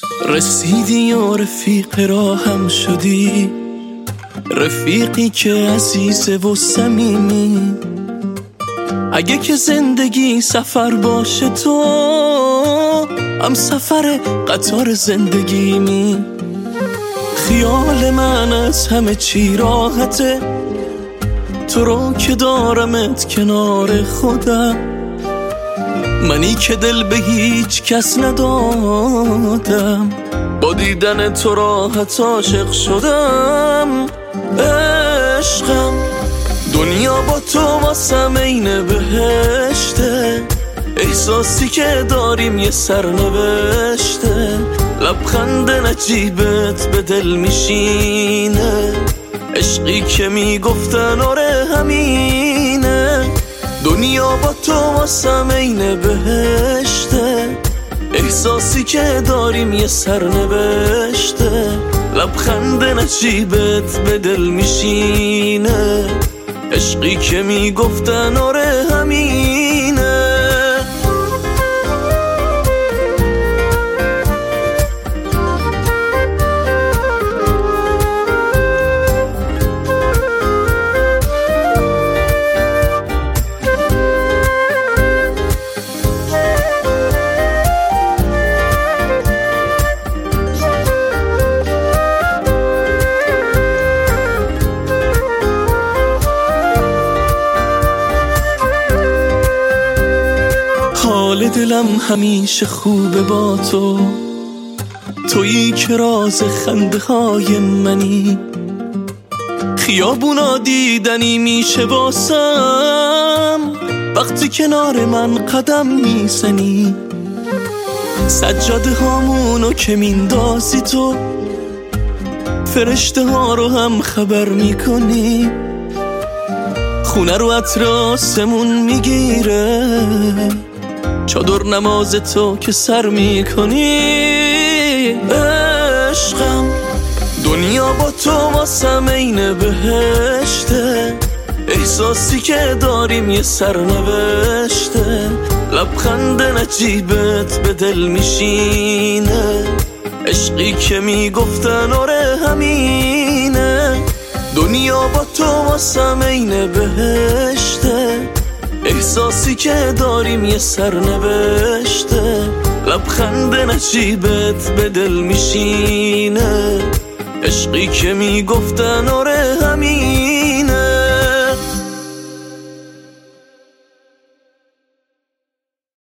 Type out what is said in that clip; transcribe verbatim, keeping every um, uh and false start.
رسیدی و رفیق راهم شدی، رفیقی که عزیزه و صمیمی. اگه که زندگی سفر باشه تو هم سفر قطار زندگیمی. خیال من از همه چی راحته، تو رو که دارمت کنار خودم، منی که دل به هیچ کس ندادم، با دیدن تو راحت عاشق شدم. عشقم دنیا با تو واسم عین بهشته، احساسی که داریم یه سرنوشته، لبخند نجیبت به دل میشینه، عشقی که میگفتن آره همینه. دنیا با تو واسم عین بهشته، احساسی که داریم یه سرنوشته، لبخند نجیبت به دل میشینه، عشقی که میگفتن آره همینه. حال دلم همیشه خوبه با تو، تویی که راز خنده های منی. خیابونا دیدنی میشه واسم وقتی کنار من قدم میزنی. سجاده هامونو که میندازی تو، فرشته ها رو هم خبر میکنی. خونه رو عطر آسمون میگیره، چادر نماز تو که سر میکنی. عشقم دنیا با تو واسم عین بهشته، احساسی که داریم یه سرنوشته، لبخند نجیبت به دل میشینه، عشقی که میگفتن آره همینه. دنیا با تو واسم عین بهشته، احساسی که داریم یه سرنوشته، لبخند نجیبت به دل میشینه، عشقی که میگفتن آره همین.